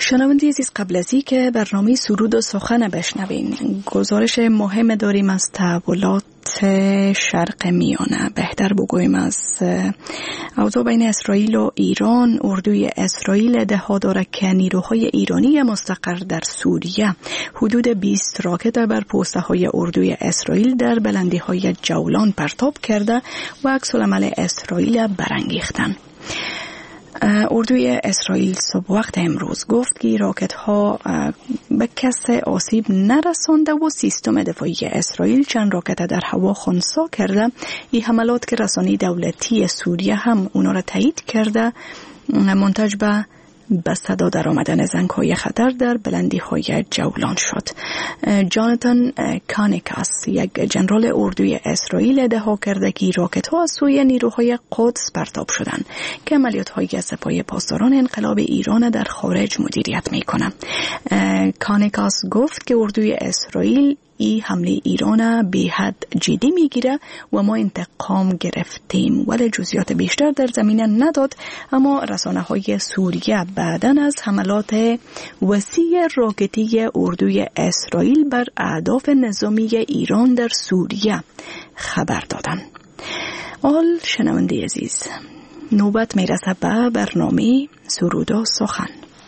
شنونده عزیز، قبل از این که برنامه سرود و سخن بشنوین، گزارش مهم داریم از تحولات شرق میانه. بهتر بگوییم از اوضاع بین اسرائیل و ایران. اردوی اسرائیل ادعا دارد که نیروهای ایرانی مستقر در سوریه حدود 20 راکت بر پوسته های اردوی اسرائیل در بلندی های جولان پرتاب کرده و عکس‌العمل اسرائیل برانگیختند. اردوی اسرائیل صبح وقت امروز گفت که راکت ها به کس آسیب نرسانده و سیستم دفاعی اسرائیل چند راکت در هوا خنثی کرده. این حملات که رسانه دولتی سوریه هم اونا را تایید کرده منتج به صدا در آمدن زنگ‌های خطر در بلندی‌های جولان شد. جاناتان کانیکاس، یک جنرال اردوی اسرائیل، ادعا کرده که راکت‌ها از سوی نیروهای قدس پرتاب شدند که عملیات‌های سپاه پاسداران انقلاب ایران در خارج مدیریت می‌کنند. کانیکاس گفت که اردوی اسرائیل این حمله ایران به حد جدی میگیره و ما انتقام گرفتیم، ولی جزئیات بیشتر در زمینه نداد. اما رسانه‌های سوریه بعداً از حملات وسیع راکتی اردوی اسرائیل بر اهداف نظامی ایران در سوریه خبر دادند. آل شنونده عزیز، نوبت میرسه به برنامه سرود و سخن.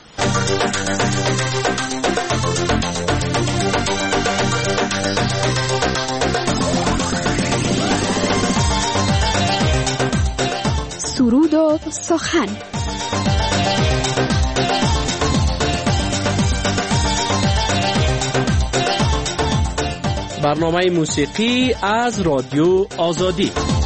سرود و سخن. برنامه موسیقی از رادیو آزادی.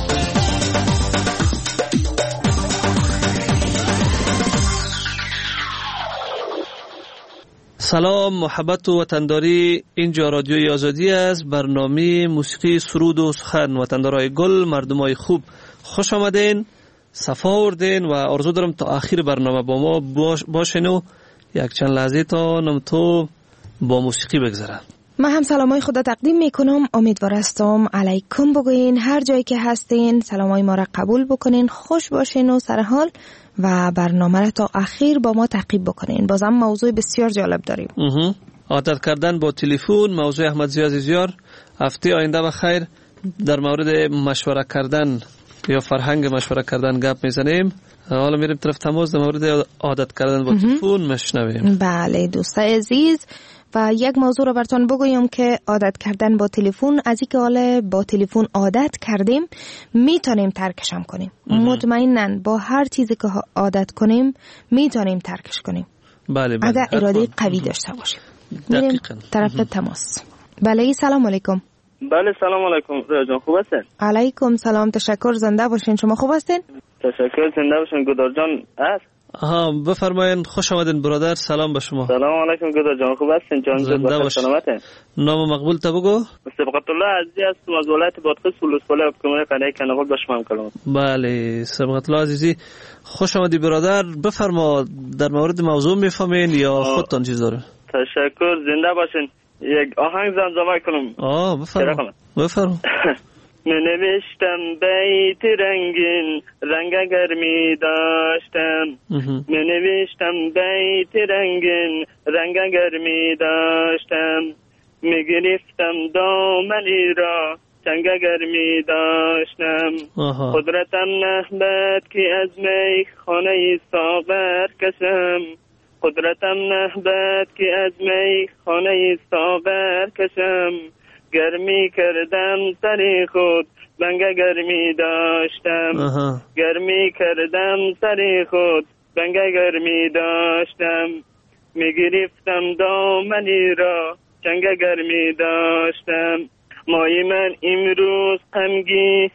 سلام، محبت و وطنداری. اینجا رادیوی آزادی است. برنامه موسیقی سرود و سخن. وطندارای گل، مردمای خوب، خوش آمدین، صفا آوردین و آرزو دارم تا آخر برنامه با ما باشین و یک چند لحظه تا نمتو با موسیقی بگذره. من هم سلامای خدا تقدیم میکنم. امیدوار هستم علیکم بگوین. هر جایی که هستین سلامای ما را قبول بکنین، خوش باشین و سرحال و برنامه را تا آخر با ما تعقیب بکنین. بازم موضوع بسیار جالب داریم. عادت کردن با تلفن، موضوع احمد ضیاء عزیزیار. هفته آینده بخیر در مورد مشوره کردن یا فرهنگ مشوره کردن گپ میزنیم. حالا میریم طرف تماس در مورد عادت کردن با تلفن مشنویم. بله دوستای عزیز، و یک موضوع رو براتون بگویم که عادت کردن با تلفن، از اینکه حالا با تلفن عادت کردیم میتونیم ترکش هم کنیم. مطمئناً با هر چیزی که عادت کنیم میتونیم ترکش کنیم. بله بله، اگر اراده قوی داشته باشیم. میریم طرف تماس. بله سلام علیکم. بله سلام علیکم. رجان خوب هستین؟ علیکم سلام، تشکر. زنده باشین. شما خوب هستین؟ تشکر، زنده باشین. گودار جان است؟ بفرمایین. خوش آمدین برادر. سلام به شما. سلام علیکم گودار جان، خوب هستین؟ جان زنده باشین. سلامته. نام مقبول تا بگو. سبقت الله عزیزی است از ولایت بادغیس ولسوالی حکومت قلعه کنگل به شما کلام. بله سبقت الله عزیزی، خوش آمدی برادر. بفرما، در مورد موضوع میفهمین یا خودتان چیز داره؟ تشکر، زنده باشین. یک آهنگ زمزمه کنم. بفرما. می نوشتم بیت رنگین رنگ اگر می داشتم، می نوشتم بیت رنگین رنگ اگر می داشتم، می گرفتم دامنی را چنگ اگر می داشتم. قدرتم نهبت که از می خانه ساغر کشم، قدرتم نهبت که از می خانه ساغر کشم، گرمی کردم سری خود بنگ گرمی داشتم، گرمی کردم سری خود بنگ گرمی داشتم، می گرفتم دامنی را چنگ گرمی داشتم. مای من امروز غمگین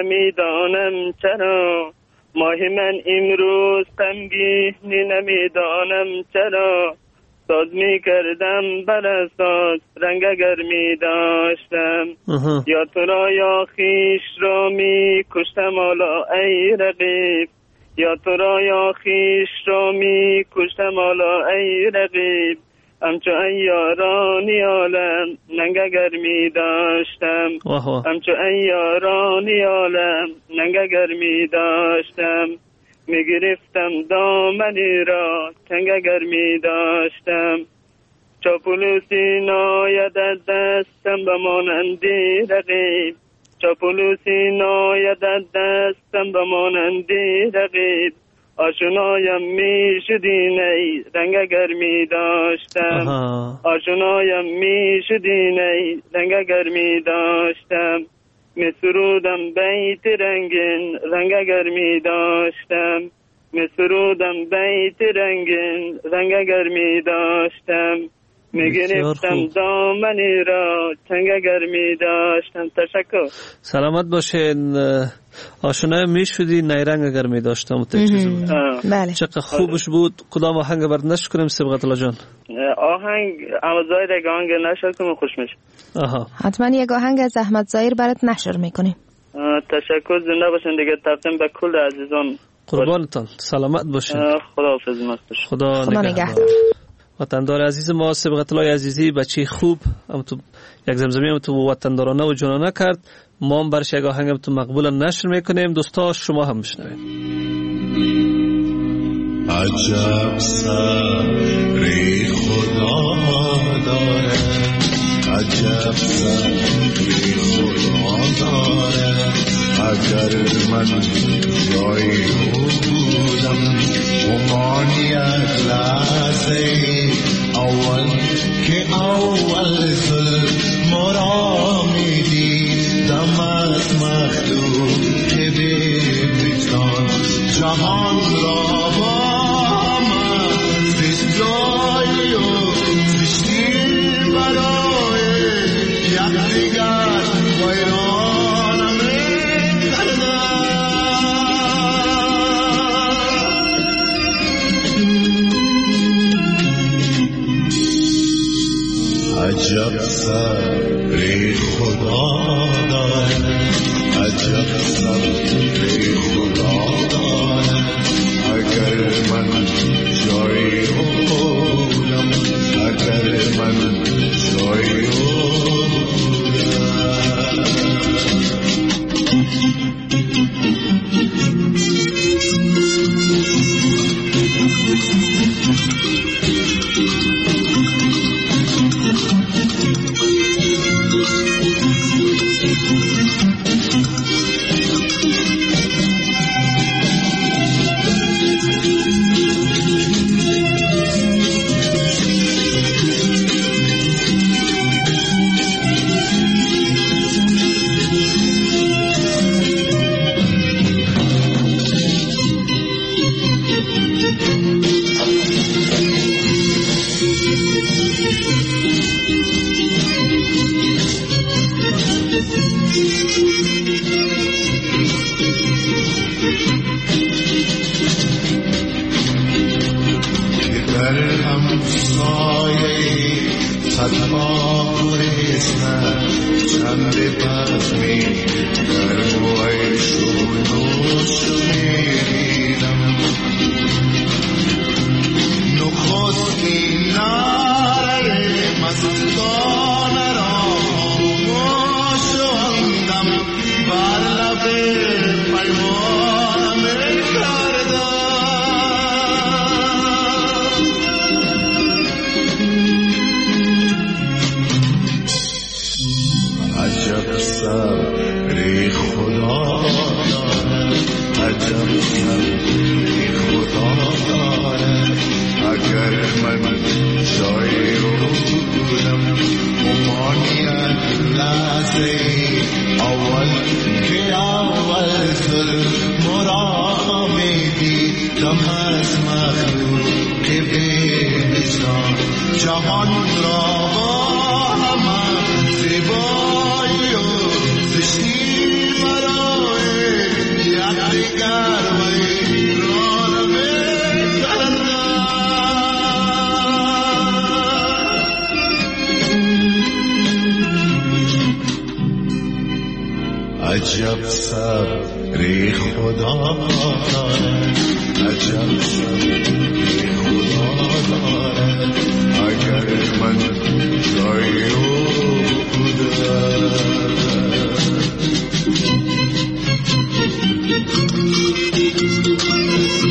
نمیدانم چرا، مای من امروز غمگین نمیدانم چرا، ساز می کردم بر اساس رنگ اگر می داشتم. یا تو را یا خیش را می کشتم حالا ای رقیب، یا تو را یا خیش را می کشتم حالا ای رقیب، همچو ایارانی عالم ننگ اگر می داشتم، همچو ایارانی عالم ننگ اگر می داشتم. میگرفتم دامنی را تنگ اگر میداشتم. چاپلوسی ناید از دستم به مانندی رقیب، چاپلوسی ناید از دستم به مانندی رقیب. آشنایم میشدی نی رنگ اگر میداشتم، آشنایم میشدی نی رنگ اگر میداشتم. مسرودم بیت رنگین رنگ اگر میداشتم، مسرودم بیت رنگین رنگ اگر میداشتم. میگرفتم دامنی را تنگ اگر میداشتم. تشکر. سلامت باشین. آشنای میشدی نیرنگ اگر میداشتم. بله. چقدر خوبش بود. کدام آهنگ برد نشر کنیم سبقت الله جان؟ آهنگ احمد ظاهر یک آهنگ نشر کنیم خوش میشه. حتما یک آهنگ از احمد ظاهر برات نشر میکنیم. تشکر. زنده باشین دیگه. تقدیم به کل عزیزان. قربانتان. سلامت باشین. خداحافظ. مستش. خدا نگهدار. وطندار عزیز ما سبقت الله عزیزی بچه خوب هم تو یک زمزمه هم تو وطندارانه و جانانه کرد. ما هم برش یک آهنگ هم تو مقبول نشر میکنیم. دوستا شما هم بشنوید. عجب صبری خدا داره، عجب صبری خدا داره. اگر من جایی بودم امانیت لحظه اول که اول ظلم را میدیدم از مخلوق که به وجدان جهان را با من زشتایی و زشتی برای یکدیگر ویرانم کردن. عجب صبری خدا داره، عجب صبری خدا داره. اگر من جایی بودم، اگر من جایی بودم. عجب صبری خدا داره، عجب صبری خدا داره. اگر من جایی بودم.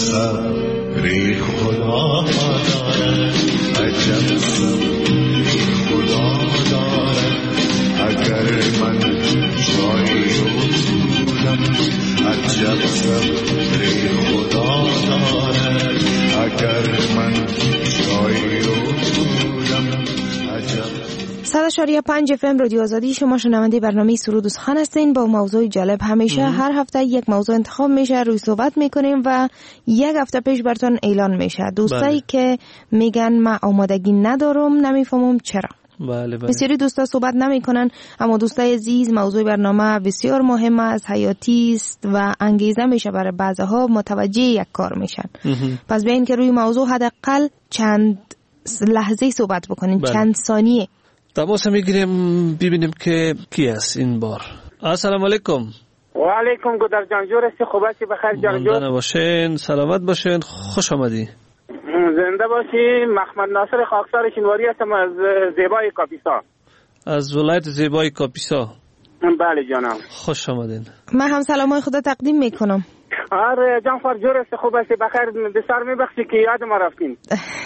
صبری خدا دارد، عجب صبری خدا دارد. اگر من جایی بودم، عجب صبری خدا دارد. اگر من جایی بودم، عجب. 100.5 FM رادیو آزادی، شما شنونده برنامه سرود و سخن هستین. با موضوع جالب همیشه هر هفته یک موضوع انتخاب میشه، روی صحبت میکنیم و یک هفته پیش براتون اعلان میشه. دوستایی که میگن من آمادگی ندارم، نمیفهمم چرا. بله. بسیاری دوستا صحبت نمیکنن، اما دوستای عزیز موضوع برنامه بسیار مهم است، حیاتی است و انگیزه میشه برای بعضها متوجه یک کار میشن. پس بیاین که روی موضوع حداقل چند لحظه صحبت بکنین. چند ثانیه تماس میگیریم ببینیم که کی است این بار. السلام علیکم. و علیکم گودر جان، جور هستی؟ خوب هستی؟ بخیر جان جور باشین، سلامت باشین، خوش آمدی. زنده باشی. محمد ناصر خاکسار شینواری هستم از زیبای کاپیسا، از ولایت زیبای کاپیسا. بله جانم، خوش آمدین. من هم سلامای خدا تقدیم میکنم. آره جان فر جور هستی؟ خوب هستی؟ بخیر؟ بسیار میبخشی که یاد ما رفتین.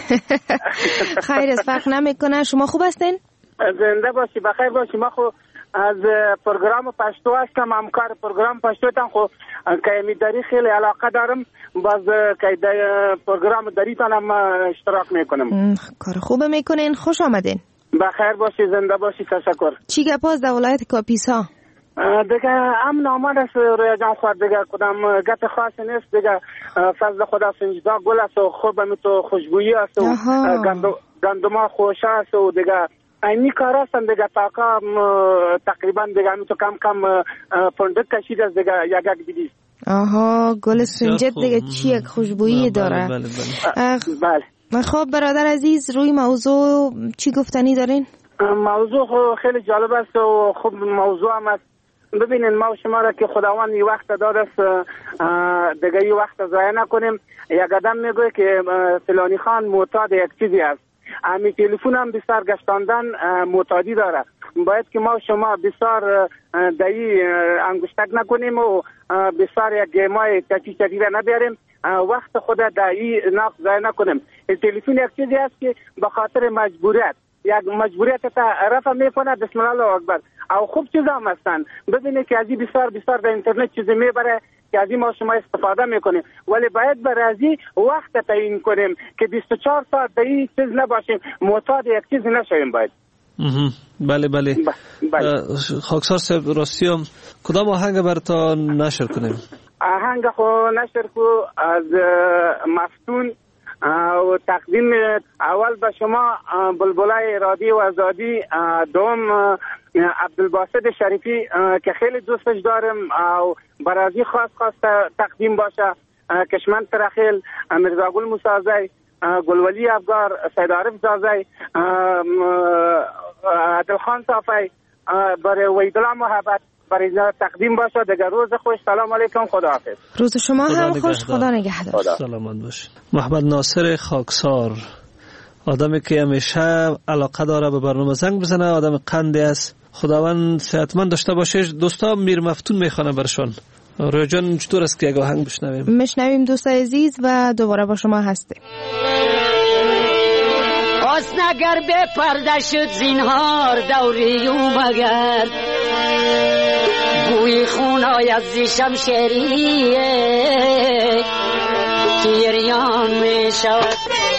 خیر است، فرق نمیکنه. شما خوب هستین؟ زنده باشی، بخیر باشی. ما خو از پروگرام پشتو هستم، همکار پروگرام پشتو تان، خو که میداری خیلی علاقه دارم، باز که پروگرام داریتان هم اشتراک میکنم. کار خوب میکنین، خوش آمدین. بخیر باشی، زنده باشی، تشکر. چی گپاست در ولایت کاپیسا؟ دیگه امن آمد است ریاجان خود، دیگه کدام گپ خاصی نیست، دیگه فضل خدا سنجدا گل است و خوب می تو خوشبویی است و گندما خوش است و دیگه اینی کار هستن دیگه. تاقا تقریبا دیگه می تو کم پندک کشید است دیگه، یک بیدیست. آها، گل سنجد دیگه چی یک خوشبویی داره. بله. خب برادر عزیز، روی موضوع چی گفتنی دارین؟ موضوع خیلی جالب است و خوب موضوع هم است. ببینین ما و شما را که خداوند یه وقت داد است، دیگه یه وقت ضایع نکنیم. یک آدم میگه که فلانی خان معتاد یک چیزی است، امی تلفن هم بسیار گشتاندن معتادی داره. باید که ما و شما بسیار دایی انگشتک نکنیم و بسیار یک گیمای چکی را نبیاریم، وقت خود دایی ضایع نکنیم. تلفن یک چیزی است که به خاطر مجبوریت، یک مجبوریت تا رفع میکنه. بسم الله اکبر. او خوب چیز هم هستن. ببینید که ازی بسیار در اینترنت چیزی میبره که ازی ما شما استفاده میکنیم، ولی باید بر ازی وقت تعیین کنیم که 24 ساعت در این چیز نباشیم، معتاد یک چیز نشویم. باید بله. خاکسار صاحب، راستیم کدام آهنگ براتون نشر کنیم؟ آهنگ خو نشر کو از مفتون و تقدیم اول به شما بلبلای رادیو آزادی، دوم عبدالباسط شریفی که خیلی دوستش دارم و برازی خاص تقدیم باشه، کشمن ترخیل، مرزاگل موسازی، گلولی افگار، سید عارف زازی، عدلخان صافی، برای ویدلا محبت برای تقدیم باشه. دیگه روز خوش. سلام علیکم، خداحافظ. روز شما هم خوش، خدا نگهدار. سلامت باش. محمد ناصر خاکسار، آدمی که همیشه علاقه داره به برنامه زنگ بزنه، آدم قندی است. خداوند صحتمند داشته باشه. دوستا میر مفتون میخوانه برشان. رویا جان چطور است که یک آهنگ بشنویم دوست عزیز و دوباره با شما هستیم. اگر به پرده شد زینهار دوری مگرد، گوی خون آید زی شمشیریه که گریان می شود.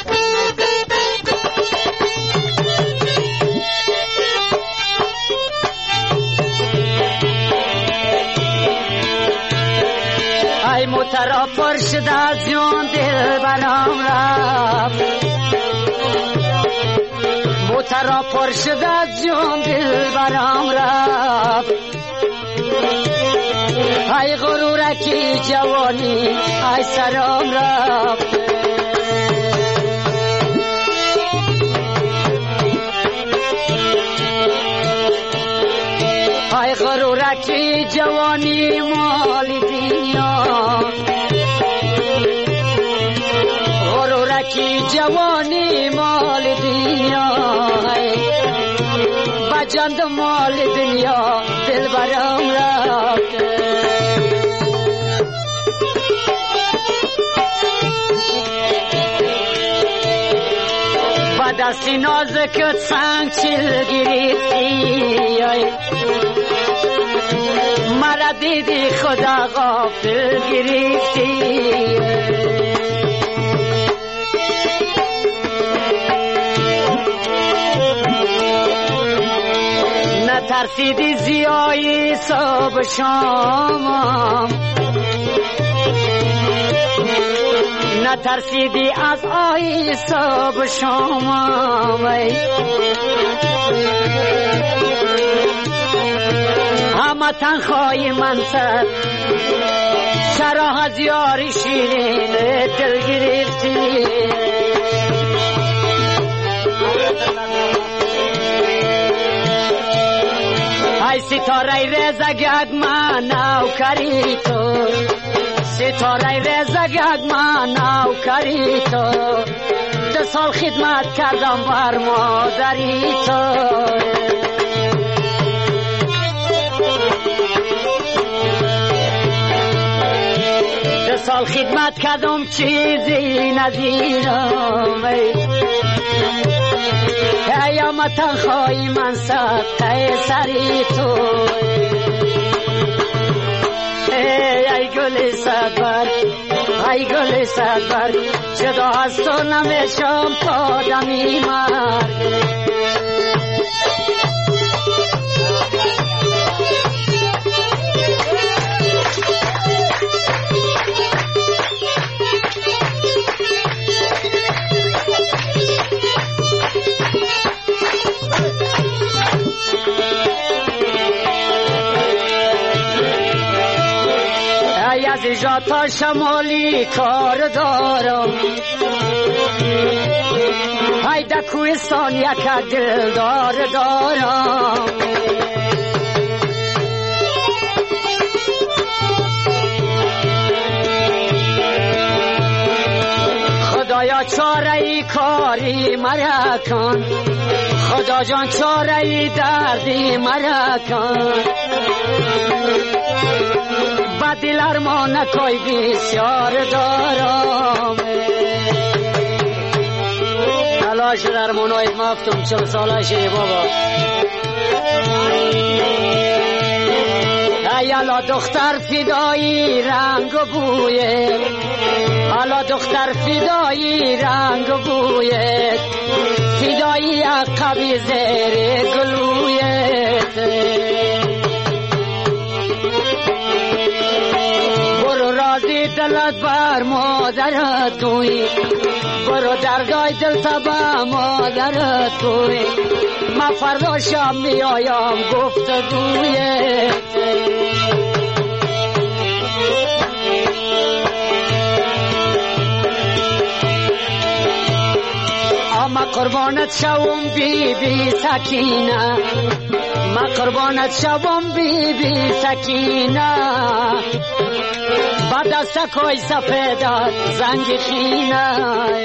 ای مترا پر شد از جان دل برام رفت، مترا پر شد از جان دل برام رفت. ای غرورکی جوانی ای سرام رفت. ای غرورکی جوانی مال دنیا، غرورکی جوانی مال دنیا، بجند مال دنیا دل برام رفت. دستی نازکت سنگ چیل گرفتی مرا دیدی خدا غافل گرفتی نترسیدی زیایی صبح شامم نترسیدی از آی صبح شامم همه تنخوای من سر چرا از یاری شیرین دل گرفتی ای ستاره رزگگ من نوکری تو ستاره رزگگ من نوکری تو 2 سال خدمت کردم بر مادری تو 2 سال خدمت کردم چیزی ندیدم قیامتا خواهی من سخته سری تو ای گل صبر ای گل صبر جدا از تو نمیشم تا دمی مرگ از ایجا تا شمالی کار دارم های در کوهستان یک دلدار دارم خدایا چاره ای کاری مرا کن خدا جان چاره ای دردی مرا کن با دل ارمان نکوی بسیار دارم تلاش در منوی مفتم 40 ساله شی بابا ایالا دختر فدایی رنگ و بویه حالا دختر فدایی رنگ و بویه فدایی عقبی زیر گلویه برو راضی دلت بر مادرت توی برو دردای دل تبا مادرت توی من فردا شام میایم گفتگویه ما قربانت شوم بی بی سکینه ما قربانت شوم بی بی سکینه با دستکوی سفیدت زنگ خینه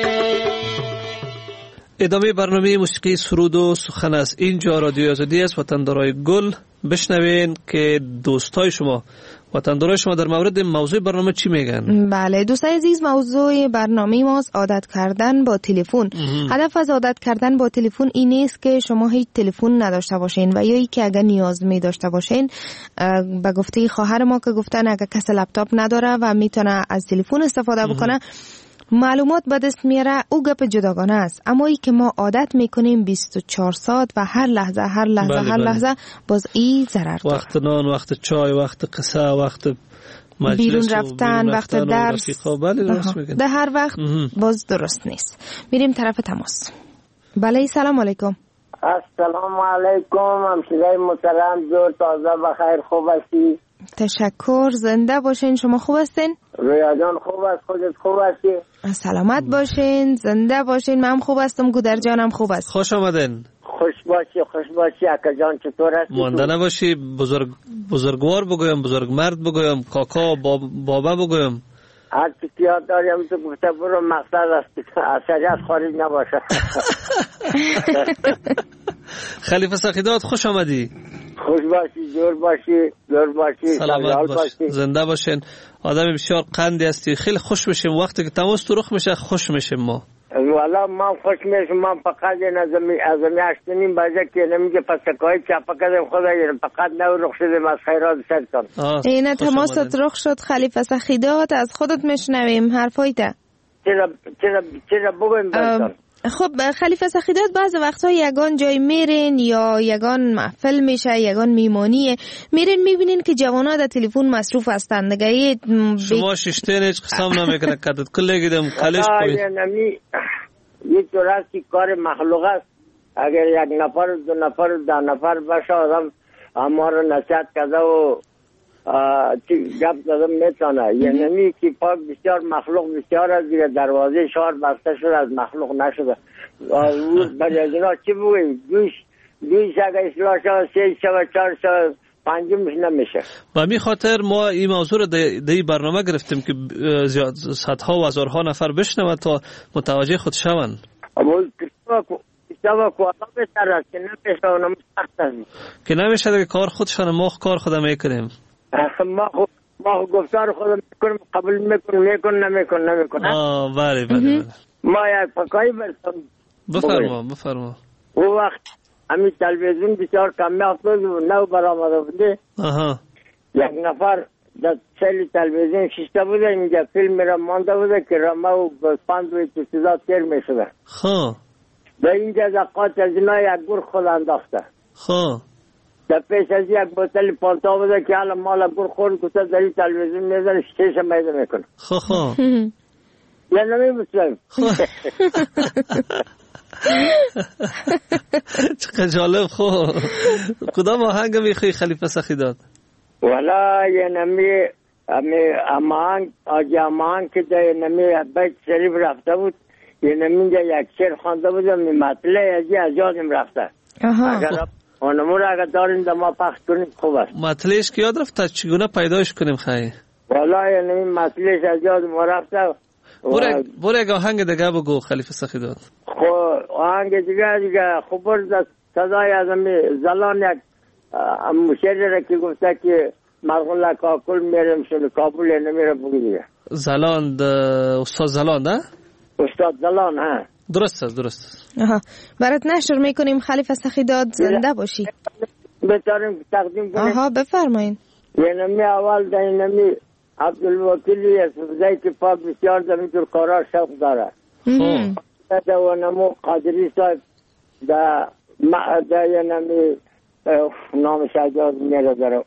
ادامه برنامه موسیقی سرود و سخن است. اینجا رادیو آزادی است. وطندارای گل بشنوین که دوستای شما وطندارای شما در مورد موضوع برنامه چی میگن. بله دوستای عزیز، موضوع برنامه ماست عادت کردن با تلفن. هدف از عادت کردن با تلفن این نیست که شما هیچ تلفن نداشته باشین و یا ای که اگر نیاز می داشته باشین، به گفته خواهر ما که گفتن اگر کس لپتاپ نداره و میتونه از تلفن استفاده بکنه معلومات به دست میاره، او گپ جداگانه است. اما ای که ما عادت میکنیم 24 ساعت و هر لحظه هر لحظه باز ای ضرر داره. وقت نان، وقت چای، وقت قصه، وقت مجلس، بیرون رفتن، وقت درس، ده هر وقت باز درست نیست. میریم طرف تماس. بله سلام علیکم. السلام علیکم همشیرای محترم، زور تازه بخیر، خوب هستی؟ تشکر، زنده باشین. شما خوب هستین؟ رویا جان خوب است، خودت خوب هستی؟ سلامت باشین، زنده باشین. من خوب هستم، گودر جانم خوب است. خوش آمدین. خوش باشی اکا جان، چطور هستی؟ مانده نباشی. بزرگوار بگویم، بزرگ مرد بگویم، کاکا، بابا بگویم، هر چی که یاد داریم تو گفته برو، مقصد است اثری خارج نباشه. خلیفه سخیدات خوش آمدی. خوش باشی، زور باشی، سلامت باشی، زنده باشین. آدم بسیار قندی هستی، خیلی خوش میشیم وقتی که تماس تو رخ میشه، خوش میشیم ما. والا ما خوش میشم. من فقط از میاشتنیم بجه که نمیگه پسکای چپا کردم خدا فقط نو رخ شدیم از خیرات سرتان. اینه تماست رخ شد. خلیفه سخیدات از خودت میشنویم حرفایته. چرا بگویم برتان؟ خب خلیفه سخیدات بعض وقتها یگان جای میرین یا یگان محفل میشه یگان میمانیه میرین میبینین که جوانا در تلفن مصروف هستند دیگه. شما ششتین هیچ قسم نمیکنه کدت کلی گیدم کلش پوید یه طور است که کار مخلوق است. اگر یک نفر دو نفر ده نفر باشه آدم اما رو نصیحت کرده و گپ زدم میتونه. یعنی که پاک بسیار مخلوق بسیار از دیگه دروازه شهر بسته شده از مخلوق نشده. برای از اینا چی بگویم؟ دویش اگر اصلاح شد 3 شد 4 شد 5مش نمیشه. و می خاطر ما این موضوع رو دی برنامه گرفتیم که صدها و هزارها نفر بشنوند تا متوجه خود شوند. که نمیشه دیگه کار خودشان ما کار خود میکنیم. ما گفتار خودم میکنم قبول میکنم نمیکنم. بله ما یک پکایی برسم. بفرما. او وقت همین تلویزیون بسیار کمیاب بود و نو برآمده بوده. یک نفر در سیل تلویزیون شیشته بوده اینجا فیلم را مانده بوده که رما و پند و اتساعات تیر میشده. در اینجا زقات از اینا یک گور خود انداخته. در پیش از یک بوتل پانتا بوده که حالا مالا گور خورد کتا در این تلویزیون میزن شیشه میده میکنه. یا نمیبسیم. چقدر جالب. کدام آهنگ میخوای خلیفه سخیدات؟ والا یه نمی آمانگ که در نمی بیت شریف رفته بود یه نمی یک شعر خوانده بودم می مطلع از یادم رفته. اگر اونمو را اگر داریم در ما پخش کنیم خوب است. مطلعش که یاد رفته چگونه پیدایش کنیم خواهی؟ والا یه نمی مطلعش از یادم رفته. برو یک آهنگ دیگه بگو خلیفه سخیدات. خب آهنگ دیگه خوب برد صدای از زلان یک مشهر که گفته که مرغولا کاکل میرم شده کابل نمیره بگی دیگه. زلان استاد زلان نه؟ استاد زلان ها. درست است. برات نشر میکنیم خلیفه سخیدات زنده باشی. بهترین تقدیم کنیم. بفرمایین. یعنی اول در اینمی عبدالوکیلی اسفزایی که پاک بسیار زمین در کارا شوق داره. در ونمو قادری صاحب در اینمی نام شاید میره داره.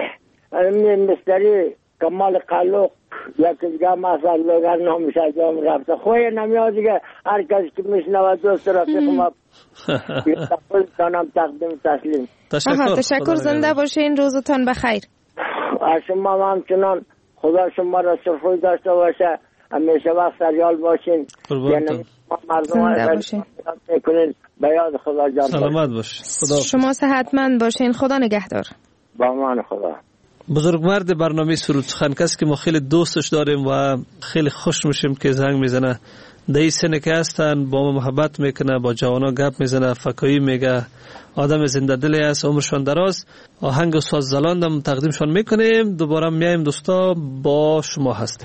مستری کمال قلوق یکی دیگه مثلا لگر نام شاید رفته. خوی نمیاد دیگه هر کسی که میشنوه دوست رفیق ما کنم تقدیم تسلیم. تشکر زنده باشین. روزتان بخیر. شما همچنان خدا شما را صفوی داشته باشه. همیشه وقت سریال باشین. یعنی مردم میکنین به یاد خدا جان سلامت باش. شما صحتمند باشین. خدا نگهدار. با امان خدا. بزرگمرد برنامه سرود سخن کسی که ما خیلی دوستش داریم و خیلی خوش میشیم که زنگ میزنه. دایی سنه که هستن با ما محبت میکنه با جوانا گپ میزنه فکایی میگه آدم زنده دلی است عمرشان دراز. آهنگ ساز زلاندم تقدیمشان میکنیم. دوباره میایم دوستا با شما هستیم.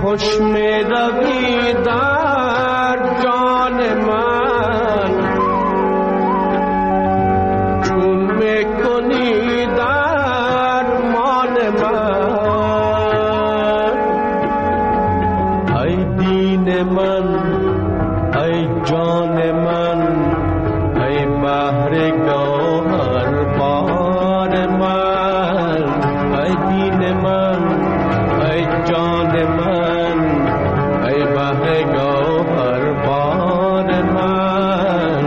خوش می روی در جان من، چون می کنی در مان من. ای دین من، ای جان من، ای بحر گوهر بار من. ای دین من، ای جان من، ای بحر گوهر بار من.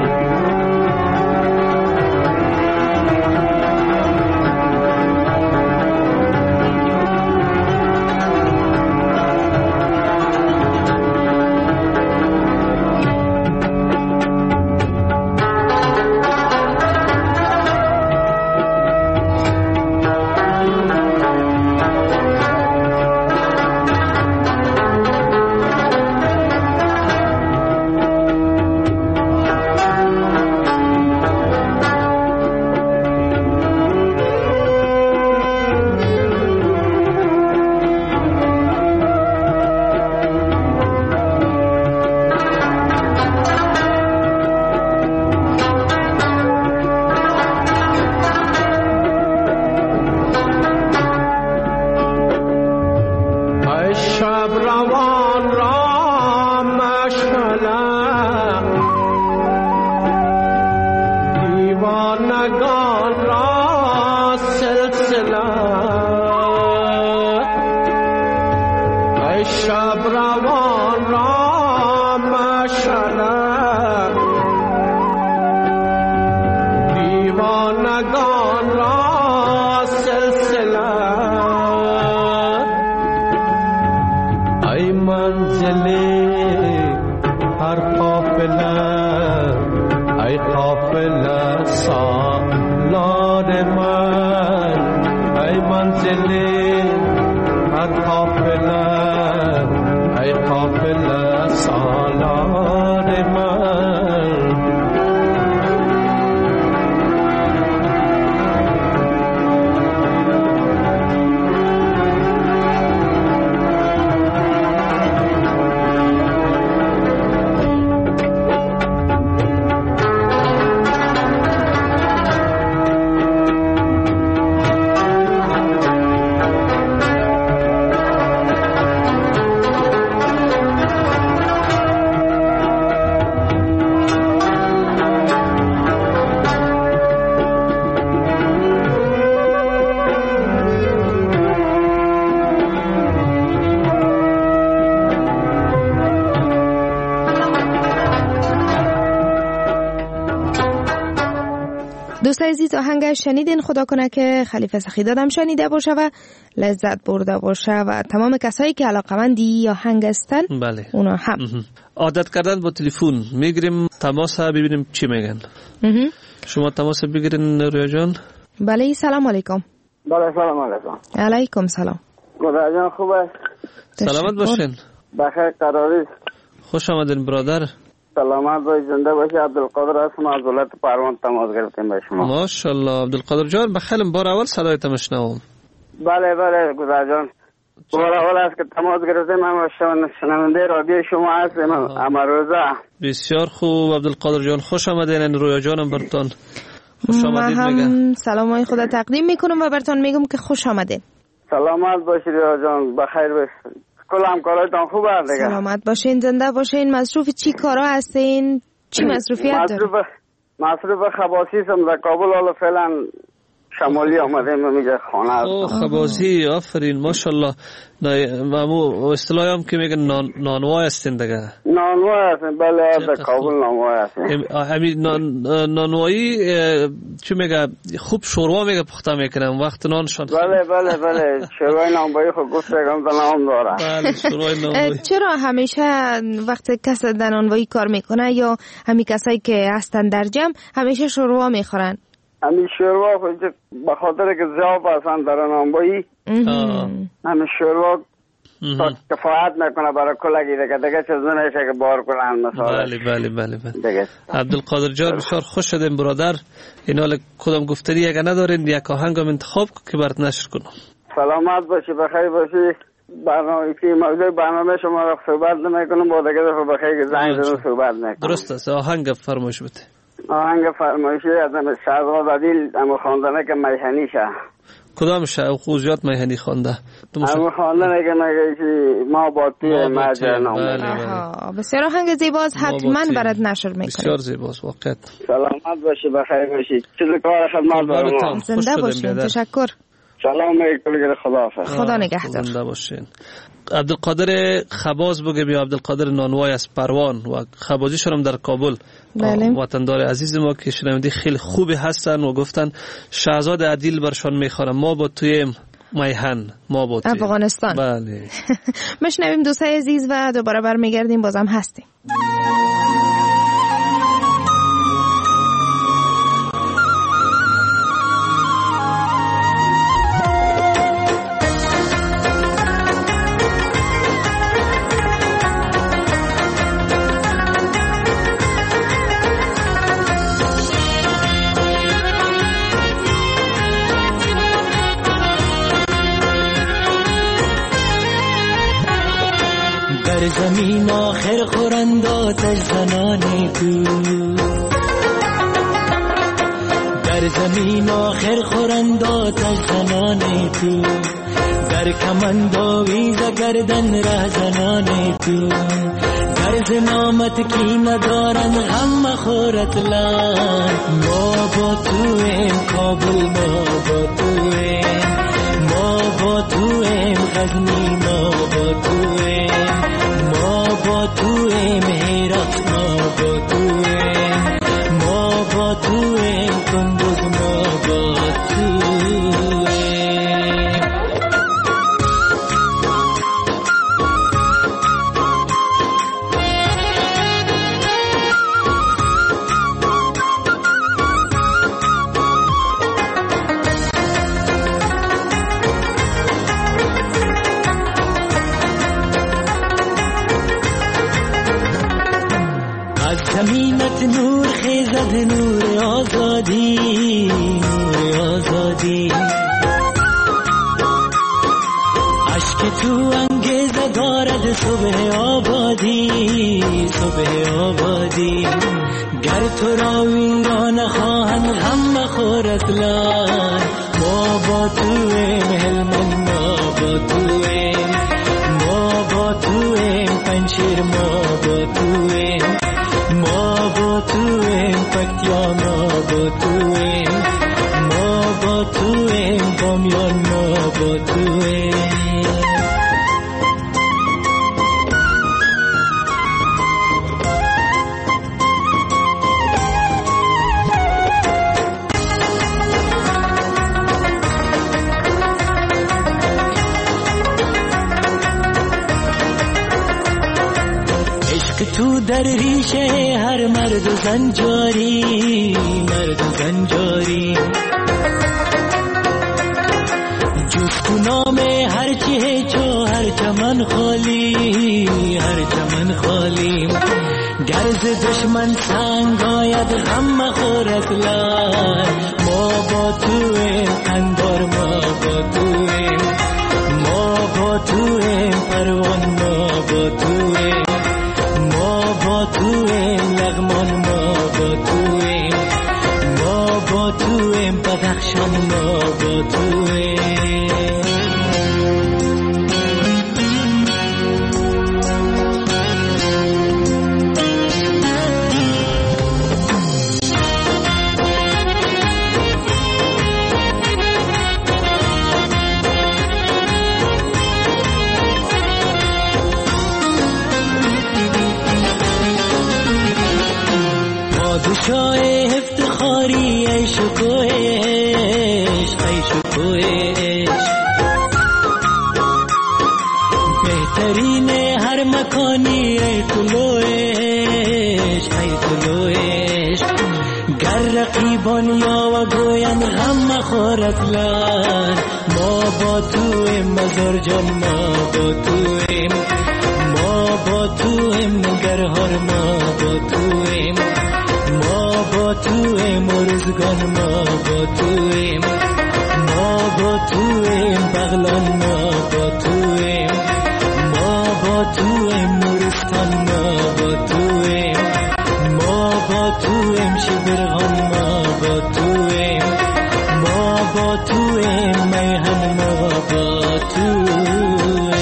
دوستان عزیز، آهنگ شنیدین. خدا کنه که خلیفه سخیدادم شنیده باشه و لذت برده باشه و تمام کسایی که علاقه‌مندی آهنگ هستن. بله. اونا هم عادت کردن با تلفن. میگیریم تماس ببینیم چی میگن. شما تماس بگیرین رویا جان. بله. سلام علیکم. بله سلام علیکم. علیکم سلام. خدا جان خوبه؟ سلامت باشین. بخیر قراری. خوش آمدین برادر. سلامت باشید، زنده باشید. عبدالقادر هستم از ولایت پروان تماس گرفتیم به شما. ماشاءالله عبدالقادر جان، بخیر. بار اول صدایت میشنوم. بله گذار جان، بار اول است که تماس گرفتیم. من شنونده رادیو شما هستم امروزه. بسیار خوب عبدالقادر جان، خوش آمدین. رویا جانم برتون خوش آمدید میگم. سلامای خدا تقدیم میکنم و برتون میگم که خوش آمدین. سلامت باشید رویا جان، بخیر باشید. کل همکارایتان خوب هست دیگه؟ سلامت باشین، زنده باشین. مصروف چی کارا هستین؟ چی مصروفیت دارین؟ مصروف خباسی هستم در کابل. حالا فعلا شمالی آمدیم میگه خانه هستم. خباسی، آفرین ماشاءالله. مامو اصطلاحی هم که میگن نانوای هستین دیگه. نانوای هستین، بله در کابل نانوای هستین. همین نانوایی چی میگه، خوب شوروا میگه پخته میکنن وقت نانشان. بله شوروای نانوایی خوب گفتگم نام داره. بله شوروای نانوایی. چرا همیشه وقت کس در نانوایی کار میکنه یا همین کسایی که هستن در جمع همیشه شوروا میخورن؟ همین شوروا خود به خاطر که ذوق اصلا در نانوایی همین شوروا کفایت نکنه برای کلگی دیگه چیز نمیشه که بار کنن مثلا. بله. عبدالقادر جان بسیار خوش شدیم برادر. این حال کدام گفتنی اگه ندارین یک آهنگ هم انتخاب که برات نشر کنم. سلامت باشی، بخیر باشی. موضوع برنامه شما را صحبت نمیکنم، با دیگه دفعه بخیر زنگ زدم صحبت نکنم. درست است. آهنگ فرمایش بده. آهنگ فرمایشی از شهزاد عادل اما خواندنه که میهنی شه. کدام خوزیات میهنی خوانده؟ اما خواندنه که نگه ما با توی مجرنامه. بسیار آهنگ زیباست، حتما برات نشر میکنم. بسیار زیباست واقعا. سلامت باشی، بخیر باشی. چیز کار خدمت دارم. زنده باشین. تشکر. سلام علیکم. خداحافظ. خدا نگهدار. زنده باشین. عبدالقادر خباز بگه بیا عبدالقادر نانوای از پروان و خبازیشون هم در کابل. بله. وطندار عزیز ما که شنونده خیلی خوبی هستن و گفتن شهزاد عادل برشان میخوانم ما با توی میهن ما با توی افغانستان. بله. مشنویم دوستای عزیز و دوباره برمیگردیم، بازم هستیم. در زمین آخر خورند آتش زنان تو، در زمین آخر خورند آتش زنان تو، در کمند آویز گردن ره زنان تو، در زنامت کی ندارن غم مخورت لان. ما با تو ایم کابل، ما با تو ایم، ما با تو ایم غزنی، ما با تو ایم، ما با تو ایم هرات، ما با تو ایم، ما با تو ایم کندوز، ما با تو ایم. زمینت نور خیزد، نور آزادی، نور آزادی، عشق تو انگیزه دارد صبح آبادی، صبح آبادی. گر تو را ویران خواهند غم مخورت لان. ما با تو ایم هلمند، ما با تو ایم، ما با تو ایم پنشیر، ما با تو ایم، ما با تو ایم پکتیا، ما با تو ایم، ما با تو ایم بامیان، ما با تو ایم. تو در ریشه هر مرد و زن جاری، مرد و زن جاری. جز تو نام هر چه چو هر چمن خالی، هر چمن خالی. گرز دشمن سنگ آید غم مخورت لان. ما با تو ایم اندار، ما با تو ایم، ما با تو ایم پروان، ما با تو ایم، ما با تو ایم لغمان، ما با تو ایم، ما با تو ایم بدخشان، ما با تو ایم. پادشاه افتخاری ای شکوهش، ای شکوهش. بهترین هر مکانی ای طلوعش، ای طلوعش. گر رقیبان یا و گوین غم مخورت لان. ما با تو ایم مزار جان، ما با تو ایم، ما با تو ایم نگرهار، ما با تو ایم، ما با تو ایم روزگان، ما با تو ایم، ما با تو ایم بغلان، ما با تو ایم، با تویم نورستان ما با تویم ما با تویم شبرغان ما با تویم ما با تویم میهن ما با تویم.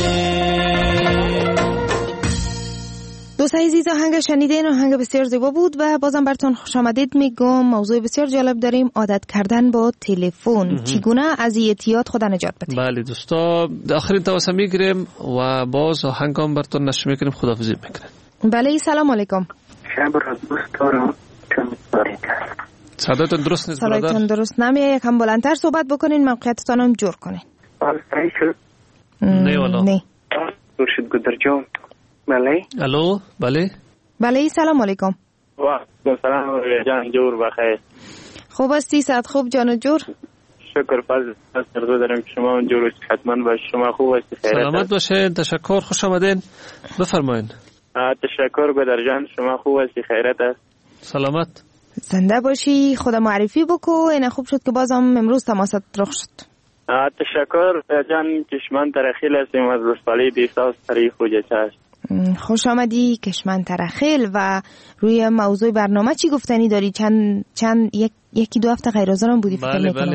دوست عزیز آهنگ شنیدین آهنگ بسیار زیبا بود و بازم براتون خوش آمدید میگم. موضوع بسیار جالب داریم، عادت کردن با تلفن. چگونه از اعتیاد خود نجات بدیم؟ بله دوستا آخرین توصیه میگیریم و باز آهنگام براتون نشر میکنیم. خداحافظی میکنیم. بله سلام علیکم. شب را دوست دارم چون دارید. صدایتون درست نیست برادر. صدایتون درست نمیاد، یکم بلندتر صحبت بکنین، موقعیتتان هم جور کنین. صحیح شد؟ نه والا. نه. خورشید گودرجان. بله. الو بله. بله سلام علیکم. و سلام جان جور بخیر. خوب هستی؟ صحت خوب جان جور؟ شکر فضل سرزو دارم که شما جور حتما باش. شما خوب هستی؟ خیرت سلامت باشین. تشکر، خوش آمدین. بفرمایین. تشکر گودرجان، شما خوب هستی؟ خیرت است؟ سلامت. زنده باشی. خدا معرفی بکو. این خوب شد که بازم امروز تماست رخ شد. تشکر جان. کشمن ترخیل هستیم از رسپالی دیساز تاریخ و جچاش. خوش آمدی کشمن ترخیل. و روی موضوع برنامه چی گفتنی داری؟ چند یکی دو هفته غیر حاضر بودی فکر بله میکنم. بله.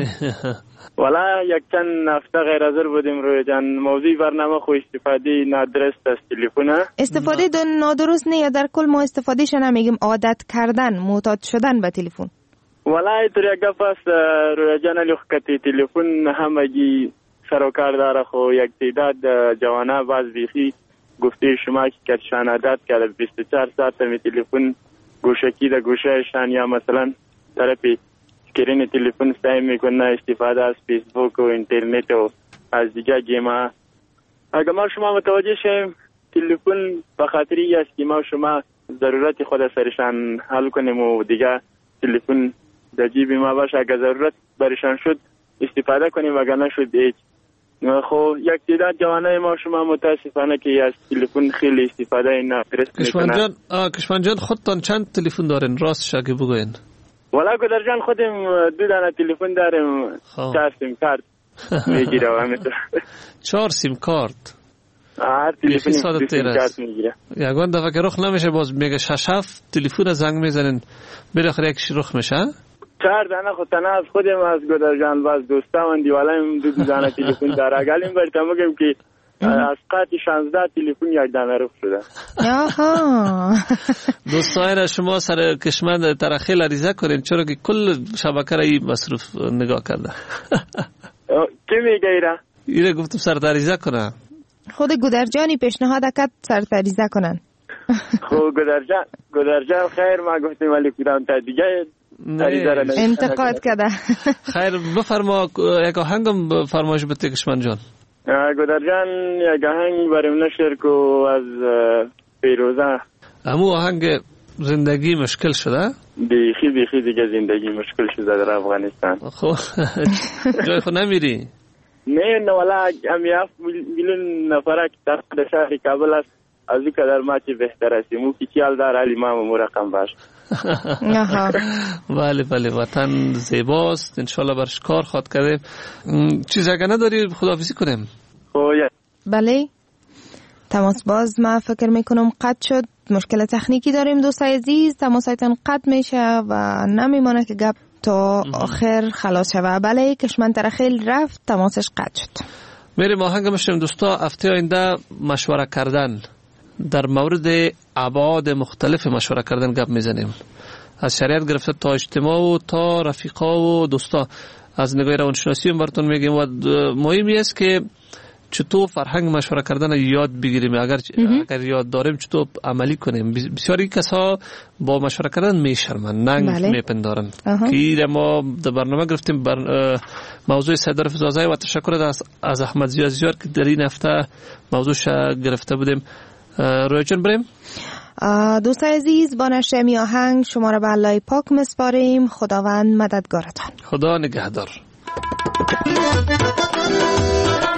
والا یک چند هفته غیر حاضر بودیم روی جان. موضوع برنامه خو استفاده نادرست از تلفن. استفاده نادرست نه، یا در کل ما استفادهش نمیگیم، عادت کردن، معتاد شدن به تلفن. والا اینطور یک گپ است روی جان. لخکتی تلفن همگی سروکار داره. خو یک تعداد جوانه باز بیخی گفته شما که کتشان عادت کرده 24 ساعت می تلفن گوشکی در گوشهشان، یا مثلا طرف اسکرین تلفن سعی میکنه استفاده از فیسبوک و اینترنت و از دیگه گیم‌ها. اگر ما شما متوجه شیم تلفن به خاطری است که ما شما ضرورت خود سرشان حل کنیم و دیگه تلفن در جیب ما باشه. اگر ضرورت برشان شد استفاده کنیم، اگر نشد هیچ. خب یک تعداد جوانای ما شما متاسفانه که از تلفن خیلی استفاده نادرست میکنن. کشمن جان خودتان چند تلفن دارین؟ راستش اگه بگوین. والا گودرجان خودم 2 دانه تلفن دارم. 4 سیم کارت میگیره همینطور. 4 سیم کارت. هر تلفنی 2 سیم کارت میگیره. یگان دفعه که رخ نمیشه باز میگه 6-7 تلفن زنگ میزنن بالاخره یکیش رخ میشه. 4 دانه خود تنها از خودم از گودرجان باز دوستان دیوالم 2 دانه تلفن داره. اگر این برتم بگم که از قاطی 16 تلفن 1 دانه رفت شده. آها. دوستان شما سر کشمن ترخیل عریضه کنین، چرا که کل شبکه را این مصروف نگاه کرده. کی میگه ایره؟ ایره گفتم سر عریضه کنه. خود گودرجانی پیشنهاد کرد سر عریضه کنن. خب گودرجان خیر ما گفتیم ولی کدام تا دیگه انتقاد کرده. خیر بفرما یک آهنگم فرمایش بده کشمن جان. گودرجان یک آهنگ بریم نشر کو از پیروزه. همو آهنگ زندگی مشکل شده؟ بیخی دیگه زندگی مشکل شده در افغانستان. خب جای خود نمیری؟ نه والا همی 7 میلیون نفره که در شهر کابل است. از این قدر ما چه بهتر هستیم. او که چیال دار علی ما رقم باش. بله وطن زیباست، انشالله برش کار خواد کردیم. چیز اگه نداری خداحافظی کنیم. بله تماس باز ما فکر میکنم قطع شد. مشکل تکنیکی داریم دوستای عزیز. تماسایتان قطع میشه و نمیمانه که گپ تا آخر خلاص شوه. بله کشمن ترخیل رفت، تماسش قطع شد. میریم آهنگ میشنیم دوستا. هفته آینده مشوره کردن در مورد ابعاد مختلف مشوره کردن گپ میزنیم. از شریعت گرفته تا اجتماع و تا رفیقا و دوستا. از نگاه روانشناسی هم براتون میگیم و مهمی است که چطور فرهنگ مشوره کردن یاد بگیریم. اگر یاد داریم چطور عملی کنیم. بسیاری کسا با مشوره کردن میشرمن، ننگ میپندارن. که ما در برنامه گرفتیم موضوع سید فضازای و تشکر از احمد زیار که در این هفته موضوعش گرفته بودیم. روی جان بریم. دوستان عزیز با نشر می آهنگ شما را به الله پاک میسپاریم. خداوند مددگارتان. خدا نگهدار.